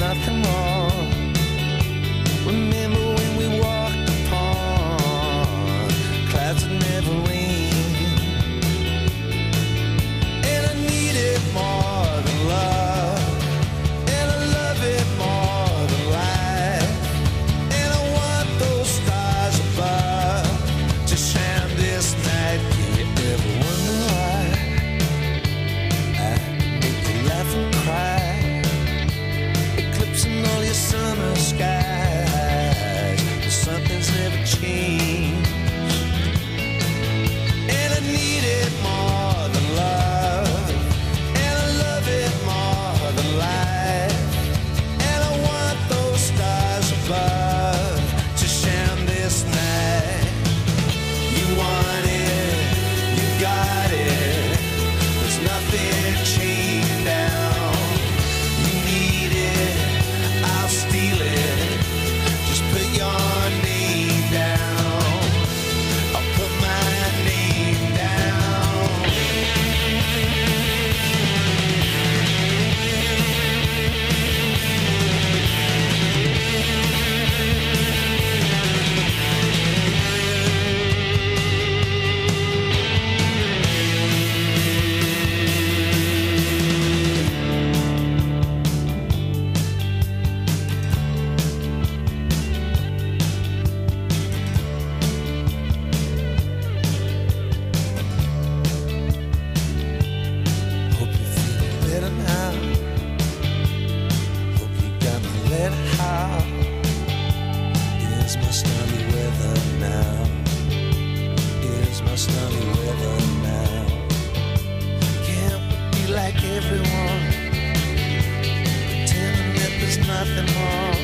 nothing wrong. Remember when we walked upon clouds that never rain, and I need it more than love, and I love it more than life, and I want those stars above to shine this night. Do you ever wonder why I make you laugh and cry, eclipsing all your summer skies? But something's never changed, and I need it more than love, and I love it more than life, and I want those stars above to shine this night. You want it, you got it, there's nothing chained down. You need it, I'll steal it, just put your name down. I'll put my name down. Hope you feel better now. Hope you got my letter. How is my stormy weather now? Is my stormy weather now? Can't we be like everyone, pretending that there's nothing wrong?